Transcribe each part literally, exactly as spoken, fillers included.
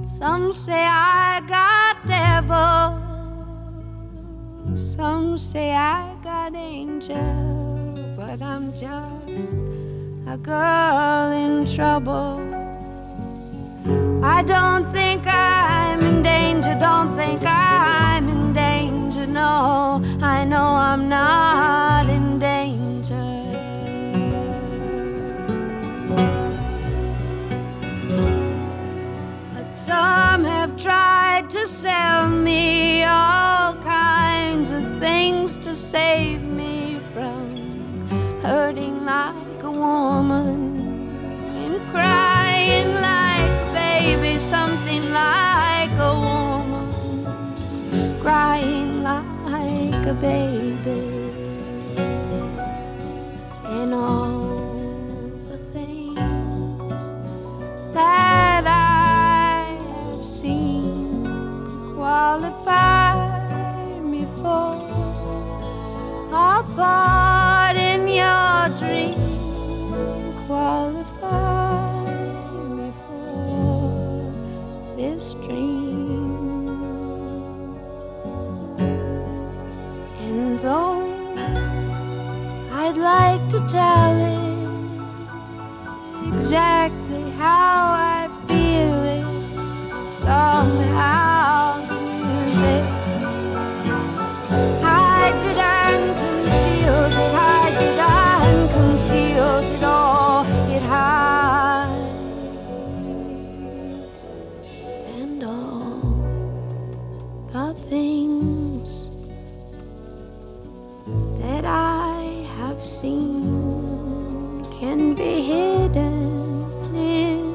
Some say I got devil, some say I got angel, but I'm just a girl in trouble. I don't think I'm in danger, don't think I'm in danger, no, I know I'm not in danger. But some have tried to sell me all kinds of things to save me from hurting like a woman and crying like a baby, something like a woman crying like a baby. And all the things that I have seen qualify me for a part in your dream, qualify me for this dream. And though I'd like to tell it exactly how I feel it, somehow the music hides it and conceals it, hides it and conceals it all, it hides. And all the things that I have seen can be hidden in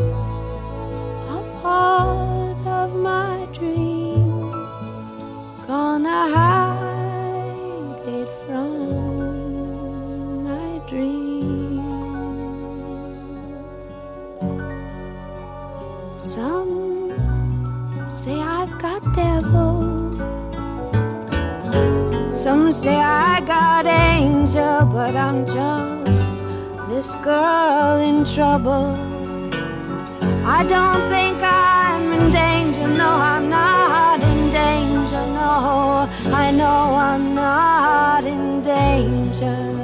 a part of my dream, gonna hide it from my dream. Some say I've got devil, some say I got angel, but I'm just this girl in trouble. I don't think I'm in danger, no, I'm not in danger, no, I know I'm not in danger.